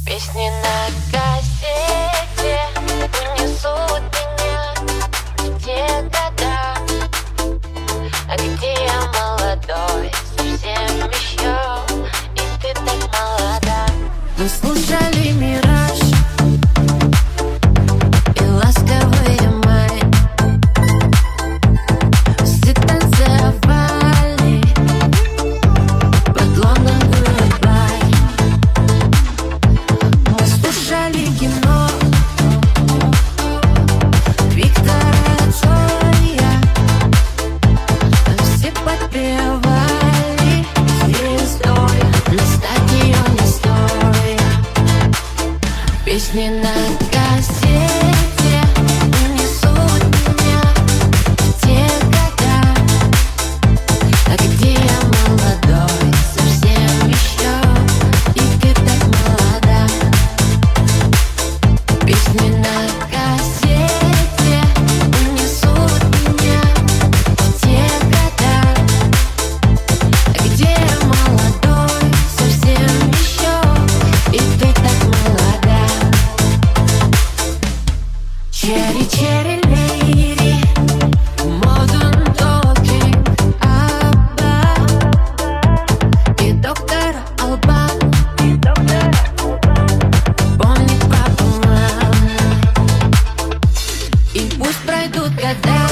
Песни на кассете унесут меня в те года, где я молодой, совсем еще, и ты так молода. Мы слушали «Мираж» и ласковый май, все танцевали под Лондон Гудбай. Мы слушали кино Виктора Цоя, все подпевали звездой на стадионе стоя. Песни на кассете унесут меня в те года, где я молодой, совсем еще, и ты так молода. Песни на кассете унесут меня в те года, где я молодой, совсем еще, и ты так молода. Cherry, cherry lady, modern talking, Абба и доктор Албан. Помни папу, мама, и пусть пройдут года,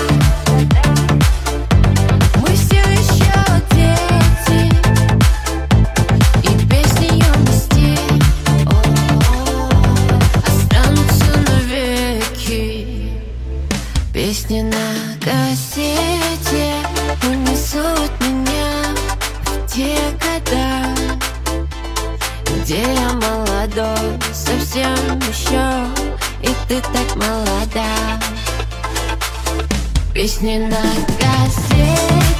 мы все еще дети, и песни юности останутся навеки. Песни на кассете унесут меня в те года, где я молодой, совсем еще, и ты так молода. Песни на кассете